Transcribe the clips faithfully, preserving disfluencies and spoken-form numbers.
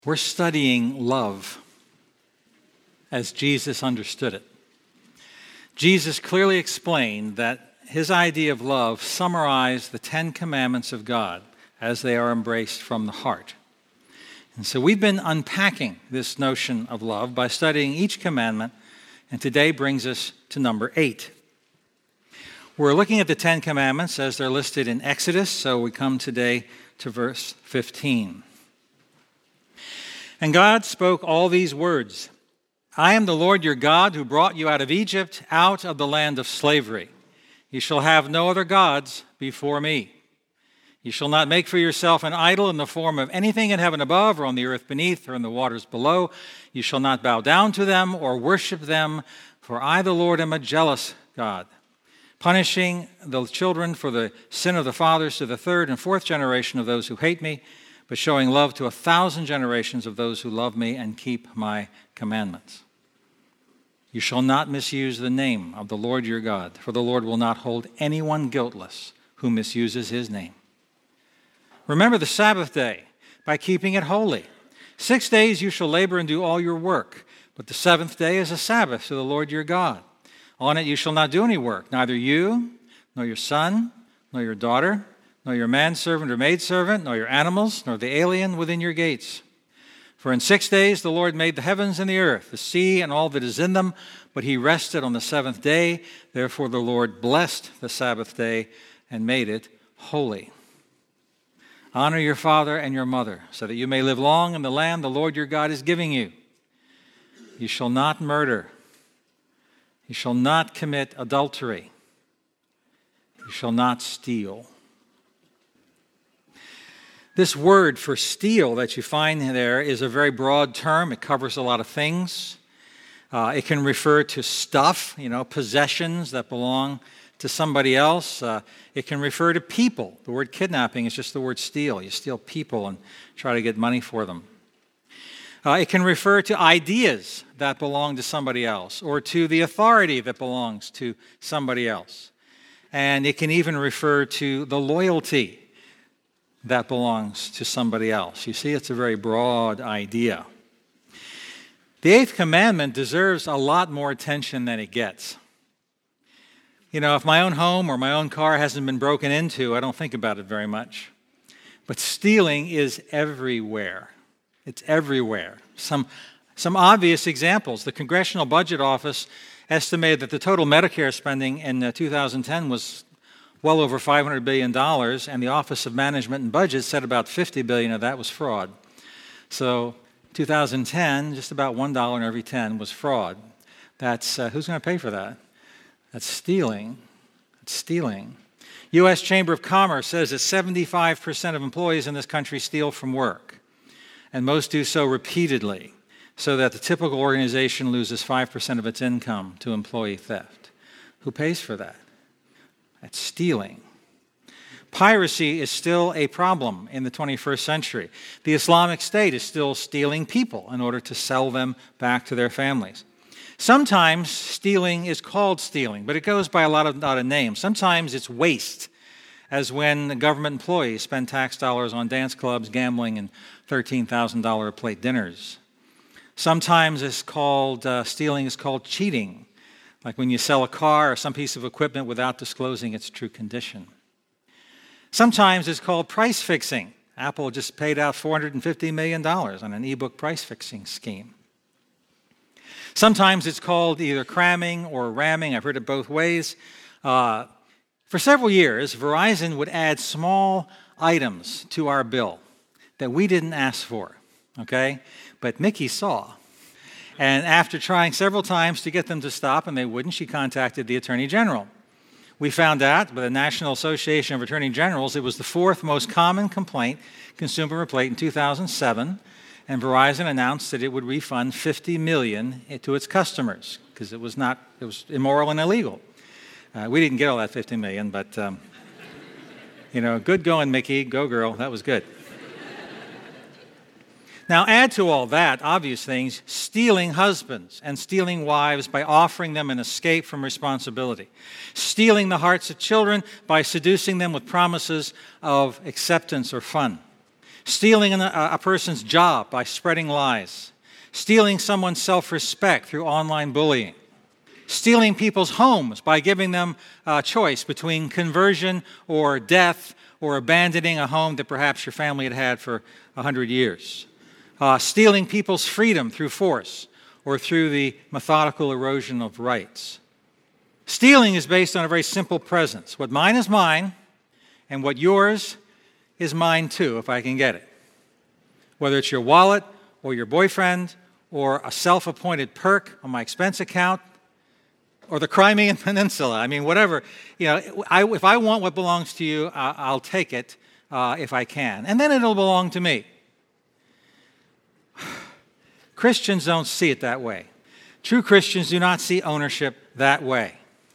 We're studying love as Jesus understood it. Jesus clearly explained that his idea of love summarized the Ten Commandments of God as they are embraced from the heart. And so we've been unpacking this notion of love by studying each commandment, and today brings us to number eight. We're looking at the Ten Commandments as they're listed in Exodus, so we come today to verse fifteen. And God spoke all these words, I am the Lord your God who brought you out of Egypt, out of the land of slavery. You shall have no other gods before me. You shall not make for yourself an idol in the form of anything in heaven above or on the earth beneath or in the waters below. You shall not bow down to them or worship them, for I, the Lord, am a jealous God, punishing the children for the sin of the fathers to the third and fourth generation of those who hate me, but showing love to a thousand generations of those who love me and keep my commandments. You shall not misuse the name of the Lord your God, for the Lord will not hold anyone guiltless who misuses his name. Remember the Sabbath day by keeping it holy. Six days you shall labor and do all your work, but the seventh day is a Sabbath to the Lord your God. On it you shall not do any work, neither you, nor your son, nor your daughter, nor your manservant or maidservant, nor your animals, nor the alien within your gates. For in six days the Lord made the heavens and the earth, the sea and all that is in them, but he rested on the seventh day. Therefore the Lord blessed the Sabbath day and made it holy. Honor your father and your mother, so that you may live long in the land the Lord your God is giving you. You shall not murder. You shall not commit adultery. You shall not steal. This word for steal that you find there is a very broad term. It covers a lot of things. Uh, it can refer to stuff, you know, possessions that belong to somebody else. Uh, it can refer to people. The word kidnapping is just the word steal. You steal people and try to get money for them. Uh, it can refer to ideas that belong to somebody else or to the authority that belongs to somebody else. And it can even refer to the loyalty that belongs to somebody else. You see, it's a very broad idea. The eighth commandment deserves a lot more attention than it gets. You know, if my own home or my own car hasn't been broken into, I don't think about it very much. But stealing is everywhere. It's everywhere. Some, some obvious examples. The Congressional Budget Office estimated that the total Medicare spending in uh, two thousand ten was well over five hundred billion dollars, and the Office of Management and Budget said about fifty billion dollars of that was fraud. So two thousand ten, just about one dollar in every ten was fraud. That's, uh, who's going to pay for that? That's stealing. That's stealing. U S Chamber of Commerce says that seventy-five percent of employees in this country steal from work, and most do so repeatedly, so that the typical organization loses five percent of its income to employee theft. Who pays for that? That's stealing. Piracy is still a problem in the twenty-first century. The Islamic State is still stealing people in order to sell them back to their families. Sometimes stealing is called stealing, but it goes by a lot of, lot of names. Sometimes it's waste, as when government employees spend tax dollars on dance clubs, gambling, and thirteen thousand dollars a plate dinners. Sometimes it's called, uh, stealing is called cheating, like when you sell a car or some piece of equipment without disclosing its true condition. Sometimes it's called price fixing. Apple just paid out four hundred fifty million dollars on an ebook price fixing scheme. Sometimes it's called either cramming or ramming. I've heard it both ways. Uh, for several years, Verizon would add small items to our bill that we didn't ask for, okay? But Mickey saw. And after trying several times to get them to stop, and they wouldn't, she contacted the Attorney General. We found out by the National Association of Attorney Generals it was the fourth most common complaint, consumer complaint, in two thousand seven, and Verizon announced that it would refund fifty million dollars to its customers because it was not, it was immoral and illegal. Uh, we didn't get all that fifty million dollars, but um, you know, good going, Mickey, go girl, that was good. Now, add to all that, obvious things, stealing husbands and stealing wives by offering them an escape from responsibility. Stealing the hearts of children by seducing them with promises of acceptance or fun. stealing a, a person's job by spreading lies, stealing someone's self-respect through online bullying, stealing people's homes by giving them a choice between conversion or death, or abandoning a home that perhaps your family had had for a hundred years, uh, stealing people's freedom through force or through the methodical erosion of rights. Stealing is based on a very simple presence. What mine is mine, and what yours is mine too, if I can get it. Whether it's your wallet or your boyfriend or a self-appointed perk on my expense account or the Crimean Peninsula. I mean, whatever. You know, I, if I want what belongs to you, I, I'll take it uh, if I can. And then it'll belong to me. Christians don't see it that way. True Christians do not see ownership that way.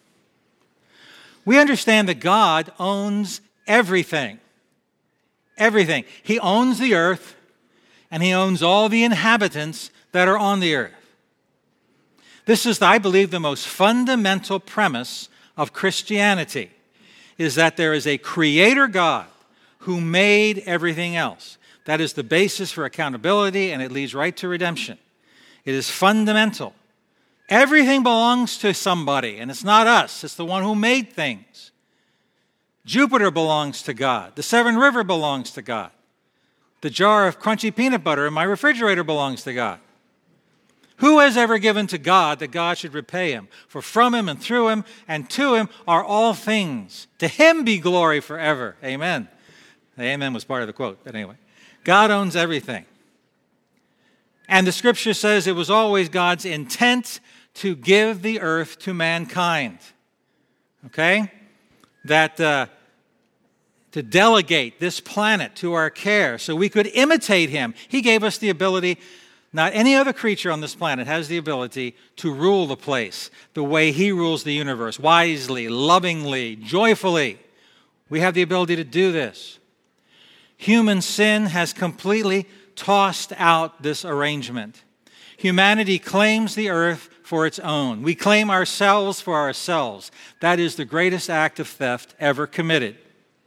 We understand that God owns everything. Everything. He owns the earth, and He owns all the inhabitants that are on the earth. This is, I believe, the most fundamental premise of Christianity, is that there is a creator God who made everything else. That is the basis for accountability, and it leads right to redemption. It is fundamental. Everything belongs to somebody, and it's not us. It's the one who made things. Jupiter belongs to God. The Severn River belongs to God. The jar of crunchy peanut butter in my refrigerator belongs to God. Who has ever given to God that God should repay him? For from Him and through Him and to Him are all things. To Him be glory forever. Amen. The amen was part of the quote, but anyway. God owns everything. And the Scripture says it was always God's intent to give the earth to mankind. Okay? That uh, to delegate this planet to our care so we could imitate Him. He gave us the ability. Not any other creature on this planet has the ability to rule the place the way He rules the universe, wisely, lovingly, joyfully. We have the ability to do this. Human sin has completely tossed out this arrangement. Humanity claims the earth for its own. We claim ourselves for ourselves. That is the greatest act of theft ever committed.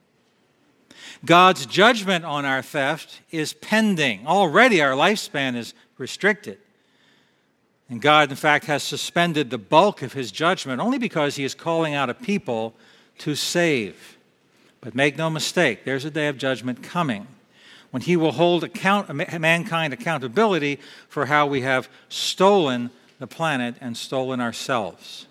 God's judgment on our theft is pending. Already our lifespan is restricted. And God, in fact, has suspended the bulk of His judgment only because He is calling out a people to save. But make no mistake, there's a day of judgment coming when He will hold account, mankind accountability for how we have stolen the planet and stolen ourselves.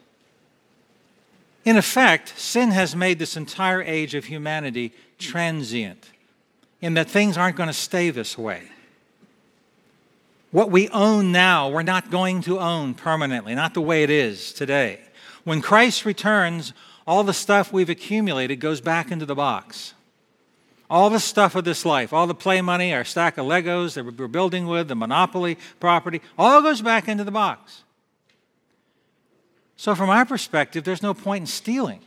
In effect, sin has made this entire age of humanity transient, in that things aren't going to stay this way. What we own now, we're not going to own permanently, not the way it is today. When Christ returns, all the stuff we've accumulated goes back into the box. All the stuff of this life, all the play money, our stack of Legos that we're building with, the Monopoly property, all goes back into the box. So from our perspective, there's no point in stealing.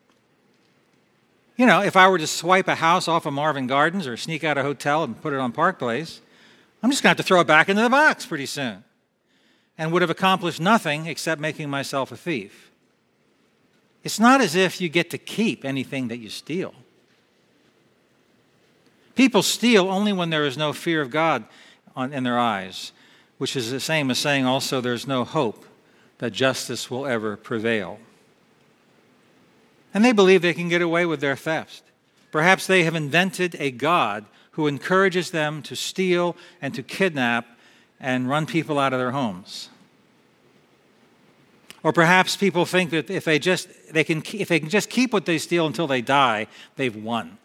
You know, if I were to swipe a house off of Marvin Gardens or sneak out a hotel and put it on Park Place, I'm just going to have to throw it back into the box pretty soon, and would have accomplished nothing except making myself a thief. It's not as if you get to keep anything that you steal. People steal only when there is no fear of God on, in their eyes, which is the same as saying also there's no hope that justice will ever prevail. And they believe they can get away with their theft. Perhaps they have invented a God who encourages them to steal and to kidnap and run people out of their homes. Or perhaps people think that if they just they can if they can just keep what they steal until they die, they've won.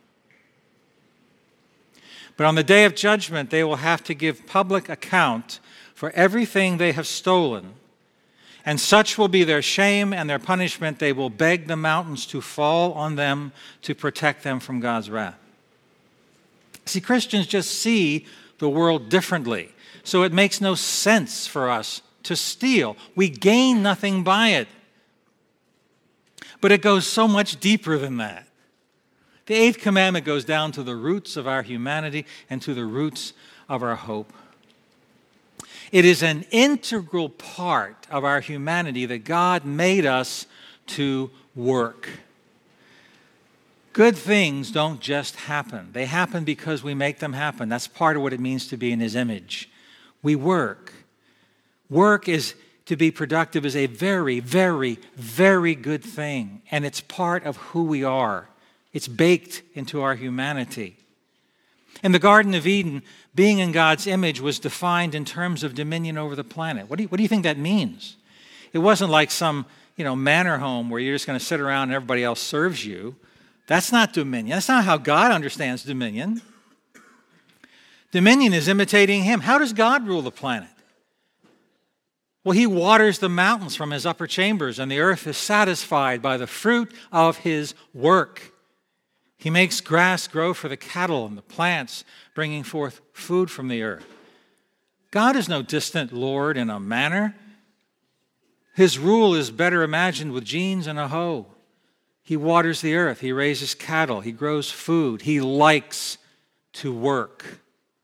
But on the day of judgment, they will have to give public account for everything they have stolen. And such will be their shame and their punishment. They will beg the mountains to fall on them to protect them from God's wrath. See, Christians just see the world differently. So it makes no sense for us to steal. We gain nothing by it. But it goes so much deeper than that. The eighth commandment goes down to the roots of our humanity and to the roots of our hope. It is an integral part of our humanity that God made us to work. Good things don't just happen. They happen because we make them happen. That's part of what it means to be in his image. We work. Work is to be productive is a very, very, very good thing. And it's part of who we are. It's baked into our humanity. In the Garden of Eden, being in God's image was defined in terms of dominion over the planet. What do you, what do you think that means? It wasn't like some, you know, manor home where you're just going to sit around and everybody else serves you. That's not dominion. That's not how God understands dominion. Dominion is imitating him. How does God rule the planet? Well, he waters the mountains from his upper chambers, and the earth is satisfied by the fruit of his work. He makes grass grow for the cattle and the plants, bringing forth food from the earth. God is no distant Lord in a manor. His rule is better imagined with jeans and a hoe. He waters the earth. He raises cattle. He grows food. He likes to work.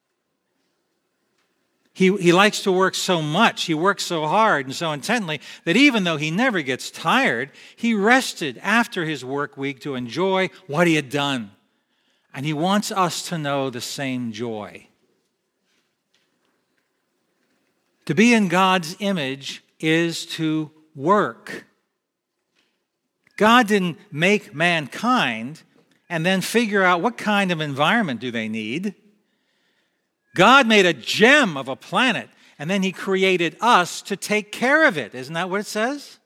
He, he likes to work so much, he works so hard and so intently that even though he never gets tired, he rested after his work week to enjoy what he had done. And he wants us to know the same joy. To be in God's image is to work. God didn't make mankind and then figure out what kind of environment do they need. God made a gem of a planet, and then he created us to take care of it. Isn't that what it says?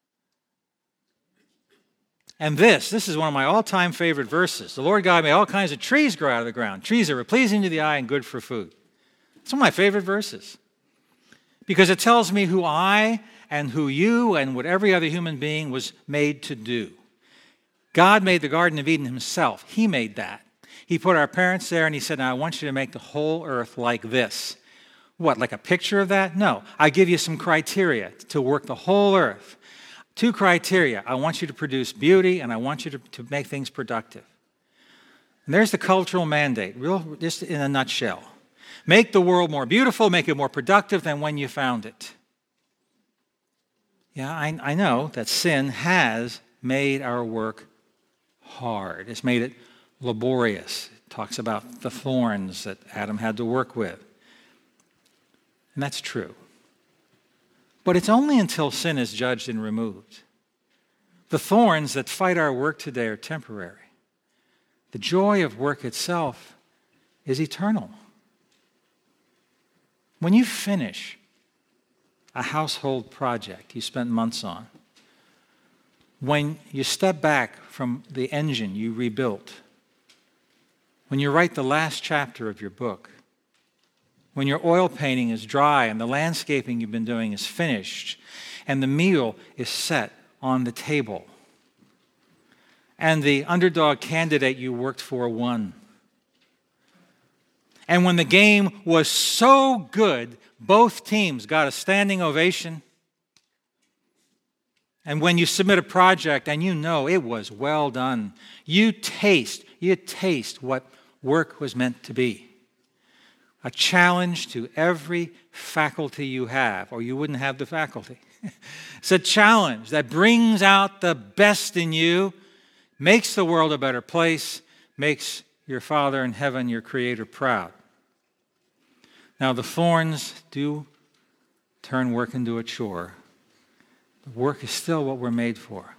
And this, this is one of my all-time favorite verses. The Lord God made all kinds of trees grow out of the ground. Trees that were pleasing to the eye and good for food. It's one of my favorite verses. Because it tells me who I and who you and what every other human being was made to do. God made the Garden of Eden himself. He made that. He put our parents there and he said, now I want you to make the whole earth like this. What, like a picture of that? No. I give you some criteria to work the whole earth. Two criteria. I want you to produce beauty and I want you to, to make things productive. And there's the cultural mandate, real, just in a nutshell. Make the world more beautiful, make it more productive than when you found it. Yeah, I, I know that sin has made our work hard. It's made it laborious. It talks about the thorns that Adam had to work with. And that's true. But it's only until sin is judged and removed. The thorns that fight our work today are temporary. The joy of work itself is eternal. When you finish a household project you spent months on, when you step back from the engine you rebuilt, when you write the last chapter of your book, when your oil painting is dry and the landscaping you've been doing is finished and the meal is set on the table and the underdog candidate you worked for won, and when the game was so good, both teams got a standing ovation, and when you submit a project and you know it was well done, you taste, you taste what work was meant to be. A challenge to every faculty you have, or you wouldn't have the faculty. It's a challenge that brings out the best in you, makes the world a better place, makes your Father in heaven, your Creator, proud. Now, the thorns do turn work into a chore. But work is still what we're made for.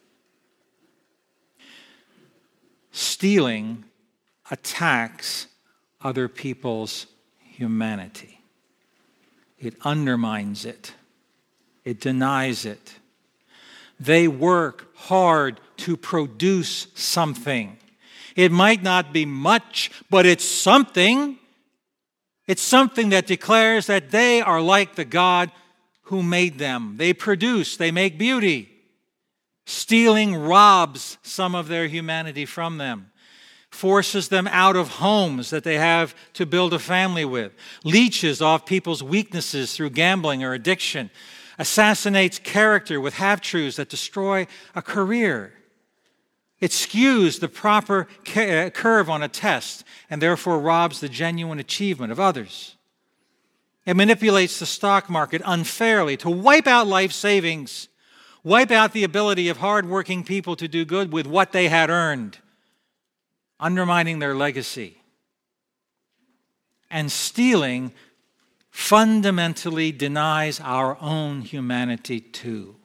Stealing attacks other people's humanity. It undermines it. It denies it. They work hard to produce something. It might not be much, but it's something. It's something that declares that they are like the God who made them. They produce, they make beauty. Stealing robs some of their humanity from them, forces them out of homes that they have to build a family with, leeches off people's weaknesses through gambling or addiction, assassinates character with half-truths that destroy a career. It skews the proper curve on a test and therefore robs the genuine achievement of others. It manipulates the stock market unfairly to wipe out life savings, wipe out the ability of hardworking people to do good with what they had earned. undermining their legacy. And stealing fundamentally denies our own humanity too.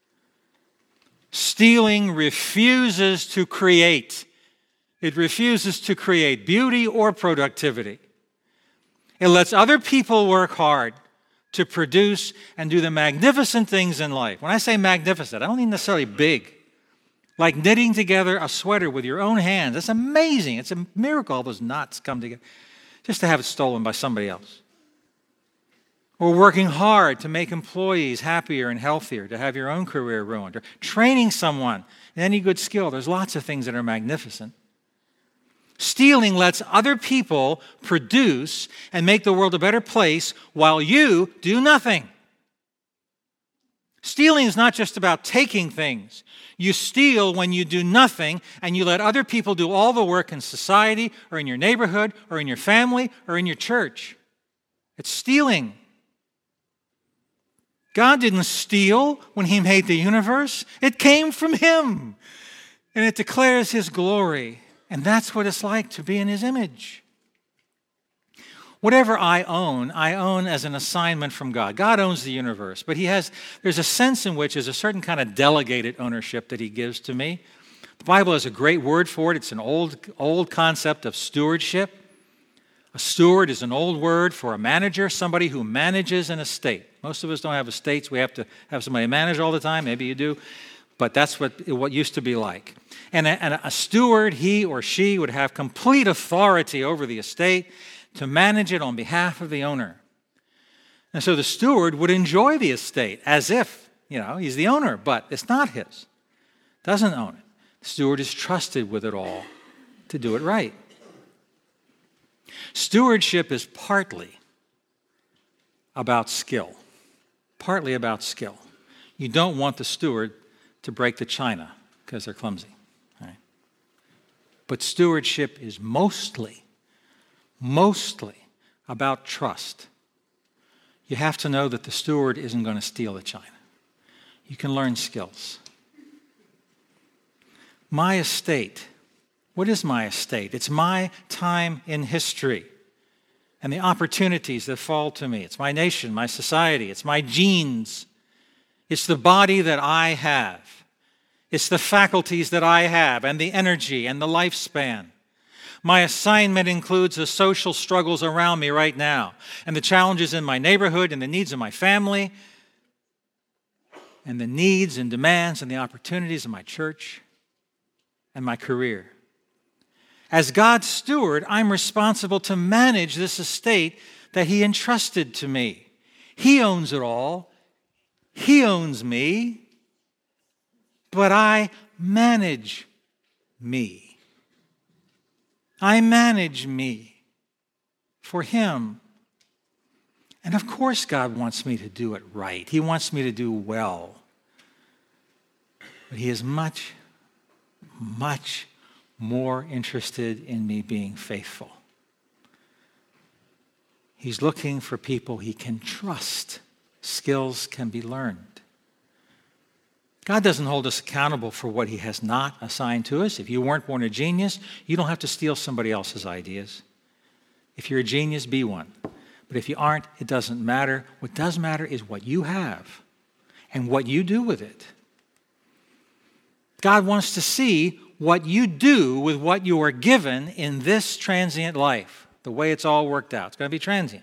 Stealing refuses to create. It refuses to create beauty or productivity. It lets other people work hard to produce and do the magnificent things in life. When I say magnificent, I don't mean necessarily big. Like knitting together a sweater with your own hands. That's amazing. It's a miracle all those knots come together. Just to have it stolen by somebody else. Or working hard to make employees happier and healthier, to have your own career ruined, or training someone in any good skill. There's lots of things that are magnificent. Stealing lets other people produce and make the world a better place while you do nothing. Stealing is not just about taking things. You steal when you do nothing and you let other people do all the work in society or in your neighborhood or in your family or in your church. It's stealing. God didn't steal when He made the universe. It came from Him. And it declares His glory. And that's what it's like to be in His image. Whatever I own, I own as an assignment from God. God owns the universe, but He has, there's a sense in which there's a certain kind of delegated ownership that He gives to me. The Bible has a great word for it. It's an old, old concept of stewardship. A steward is an old word for a manager, somebody who manages an estate. Most of us don't have estates. We have to have somebody manage all the time. Maybe you do. But that's what, what used to be like. And a, and a steward, he or she, would have complete authority over the estate to manage it on behalf of the owner. And so the steward would enjoy the estate as if, you know, he's the owner, but it's not his. Doesn't own it. The steward is trusted with it all to do it right. Stewardship is partly about skill. Partly about skill. You don't want the steward to break the china because they're clumsy. Right? But stewardship is mostly, mostly about trust. You have to know that the steward isn't going to steal the china. You can learn skills. My estate. What is my estate? It's my time in history and the opportunities that fall to me. It's my nation, my society. It's my genes. It's the body that I have. It's the faculties that I have and the energy and the lifespan. My assignment includes the social struggles around me right now and the challenges in my neighborhood and the needs of my family and the needs and demands and the opportunities of my church and my career. As God's steward, I'm responsible to manage this estate that He entrusted to me. He owns it all. He owns me. But I manage me. I manage me for Him. And of course God wants me to do it right. He wants me to do well. But He is much, much more interested in me being faithful. He's looking for people He can trust. Skills can be learned. God doesn't hold us accountable for what He has not assigned to us. If you weren't born a genius, you don't have to steal somebody else's ideas. If you're a genius, be one. But if you aren't, it doesn't matter. What does matter is what you have and what you do with it. God wants to see what you do with what you are given in this transient life, the way it's all worked out. It's going to be transient.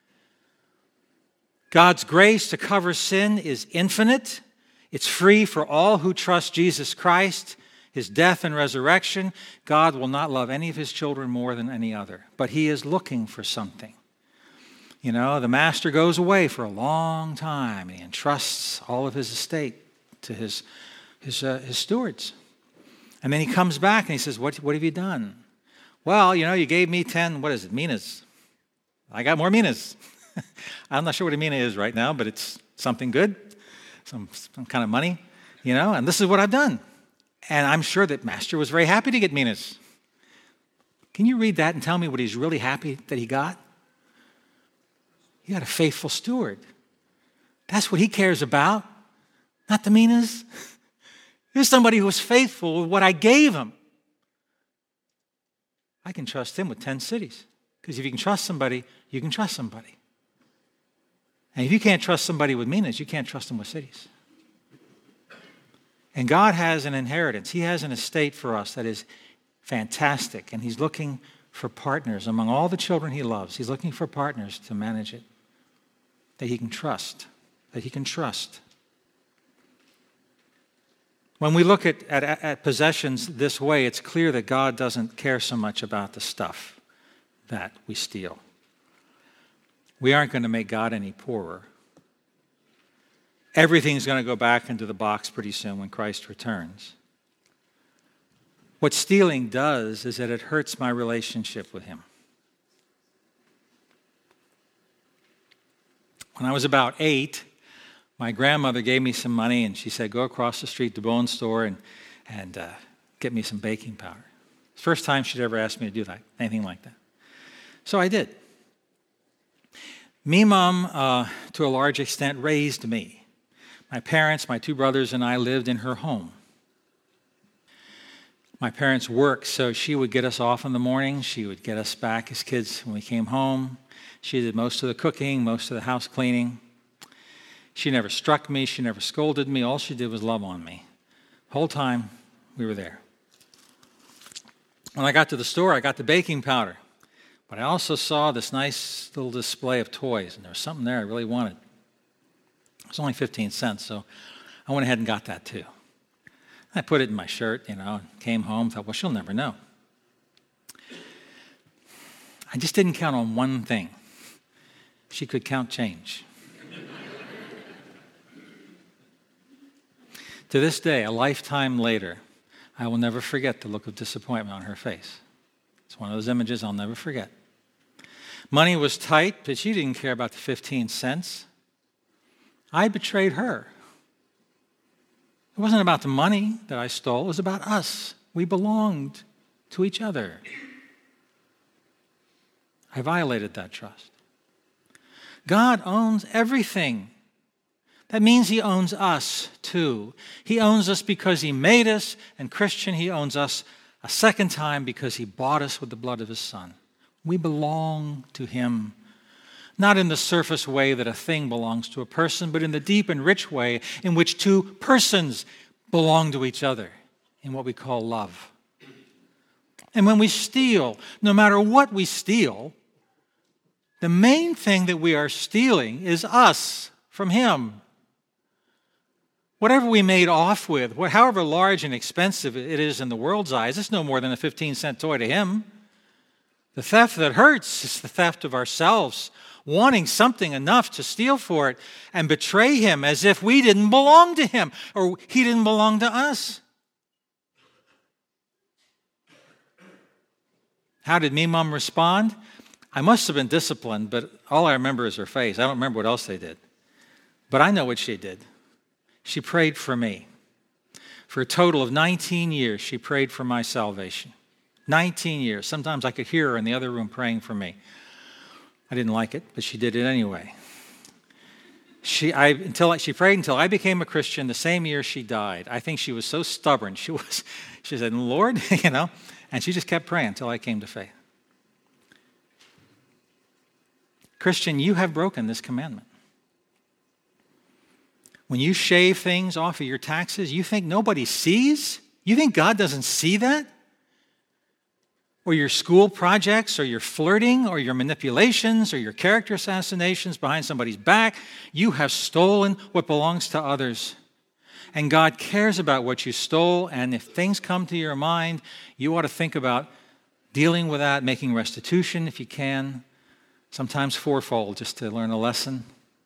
God's grace to cover sin is infinite. It's free for all who trust Jesus Christ, His death and resurrection. God will not love any of His children more than any other, but He is looking for something. You know, the master goes away for a long time and he entrusts all of his estate to his, his, uh, his stewards. And then he comes back and he says, what, what have you done? Well, you know, you gave me ten, what is it, minas. I got more minas. I'm not sure what a mina is right now, but it's something good, some, some kind of money, you know, and this is what I've done. And I'm sure that master was very happy to get minas. Can you read that and tell me what he's really happy that he got? He got a faithful steward. That's what he cares about, not the minas. Here's somebody who was faithful with what I gave him. I can trust him with ten cities. Because if you can trust somebody, you can trust somebody. And if you can't trust somebody with meanness, you can't trust them with cities. And God has an inheritance. He has an estate for us that is fantastic. And he's looking for partners among all the children he loves. He's looking for partners to manage it that he can trust, that he can trust. When we look at, at, at possessions this way, it's clear that God doesn't care so much about the stuff that we steal. We aren't going to make God any poorer. Everything's going to go back into the box pretty soon when Christ returns. What stealing does is that it hurts my relationship with him. When I was about eight, my grandmother gave me some money and she said, go across the street to Bowen's store and, and uh, get me some baking powder. It's the first time she'd ever asked me to do that, anything like that. So I did. Me, Mom, uh, to a large extent, raised me. My parents, my two brothers, and I lived in her home. My parents worked, so she would get us off in the morning. She would get us back as kids when we came home. She did most of the cooking, most of the house cleaning. She never struck me. She never scolded me. All she did was love on me. The whole time we were there. When I got to the store, I got the baking powder. But I also saw this nice little display of toys, and there was something there I really wanted. It was only fifteen cents, so I went ahead and got that too. I put it in my shirt, you know, and came home, thought, well, she'll never know. I just didn't count on one thing. She could count change. To this day, a lifetime later, I will never forget the look of disappointment on her face. It's one of those images I'll never forget. Money was tight, but she didn't care about the fifteen cents. I betrayed her. It wasn't about the money that I stole. It was about us. We belonged to each other. I violated that trust. God owns everything. That means he owns us too. He owns us because he made us, and Christian, he owns us a second time because he bought us with the blood of his Son. We belong to him, not in the surface way that a thing belongs to a person, but in the deep and rich way in which two persons belong to each other, in what we call love. And when we steal, no matter what we steal, the main thing that we are stealing is us from him. Whatever we made off with, however large and expensive it is in the world's eyes, it's no more than a fifteen cent toy to him. The theft that hurts is the theft of ourselves, wanting something enough to steal for it and betray him as if we didn't belong to him or he didn't belong to us. How did me mom respond? I must have been disciplined, but all I remember is her face. I don't remember what else they did. But I know what she did. She prayed for me. For a total of nineteen years, she prayed for my salvation. nineteen years. Sometimes I could hear her in the other room praying for me. I didn't like it, but she did it anyway. She, I, until I, she prayed until I became a Christian the same year she died. I think she was so stubborn. She was. She said, Lord, you know, and she just kept praying until I came to faith. Christian, you have broken this commandment. When you shave things off of your taxes, you think nobody sees? You think God doesn't see that? Or your school projects, or your flirting, or your manipulations, or your character assassinations behind somebody's back, you have stolen what belongs to others. And God cares about what you stole, and if things come to your mind, you ought to think about dealing with that, making restitution if you can, sometimes fourfold, just to learn a lesson.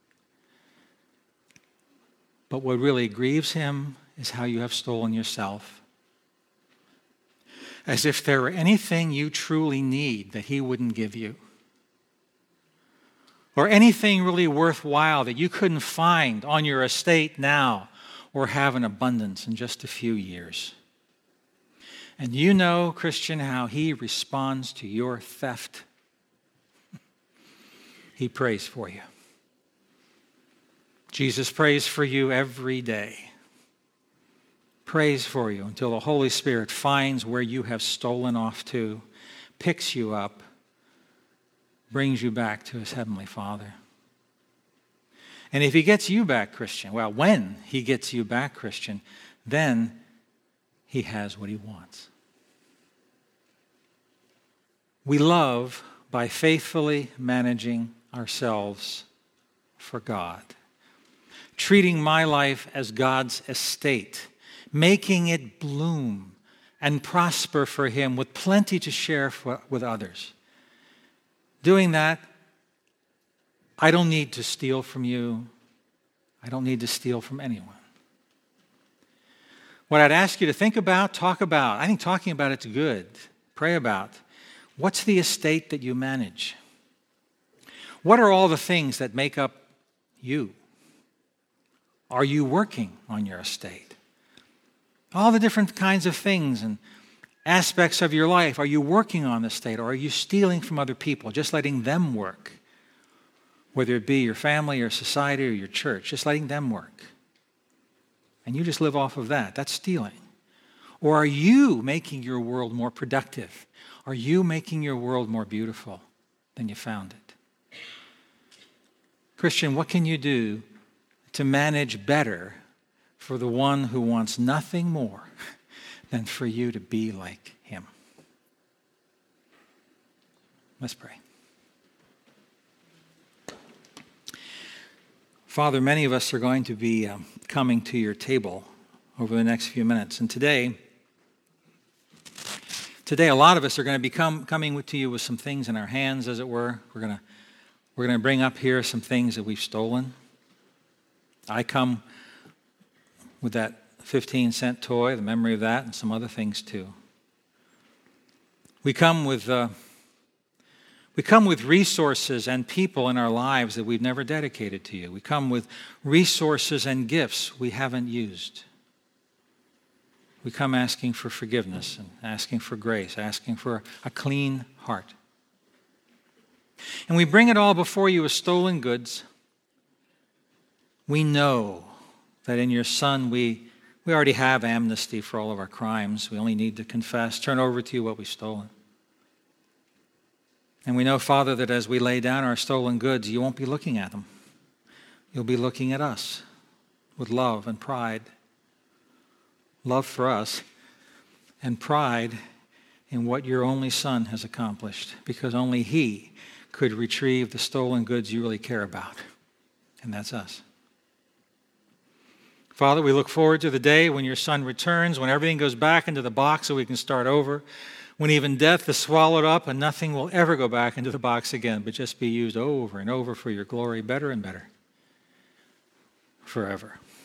But what really grieves him is how you have stolen yourself. As if there were anything you truly need that he wouldn't give you. Or anything really worthwhile that you couldn't find on your estate now or have in abundance in just a few years. And you know, Christian, how he responds to your theft. He prays for you. Jesus prays for you every day. Prays for you until the Holy Spirit finds where you have stolen off to. picks you up, brings you back to his heavenly Father. And if he gets you back, Christian, well, when he gets you back, Christian, then he has what he wants. We love by faithfully managing ourselves for God, treating my life as God's estate, making it bloom and prosper for him with plenty to share for, with others. Doing that, I don't need to steal from you. I don't need to steal from anyone. What I'd ask you to think about, talk about, I think talking about it's good. Pray about. What's the estate that you manage? What are all the things that make up you? Are you working on your estate? All the different kinds of things and aspects of your life. Are you working on the estate, or are you stealing from other people, just letting them work? Whether it be your family or society or your church, just letting them work. And you just live off of that. That's stealing. Or are you making your world more productive? Are you making your world more beautiful than you found it? Christian, what can you do to manage better for the one who wants nothing more than for you to be like him? Let's pray. Father, many of us are going to be um, coming to your table over the next few minutes. And today, today a lot of us are going to be come, coming to you with some things in our hands, as it were. We're going to we're going to bring up here some things that we've stolen. I come with that fifteen cent toy, the memory of that, and some other things too. We come with uh, we come with resources and people in our lives that we've never dedicated to you. We come with resources and gifts we haven't used. We come asking for forgiveness and asking for grace, asking for a clean heart. And we bring it all before you as stolen goods. We know that in your Son we, we already have amnesty for all of our crimes. We only need to confess, turn over to you what we've stolen. And we know, Father, that as we lay down our stolen goods, you won't be looking at them. You'll be looking at us with love and pride. Love for us and pride in what your only Son has accomplished, because only he could retrieve the stolen goods you really care about, and that's us. Father, we look forward to the day when your Son returns, when everything goes back into the box so we can start over, when even death is swallowed up and nothing will ever go back into the box again, but just be used over and over for your glory, better and better, forever.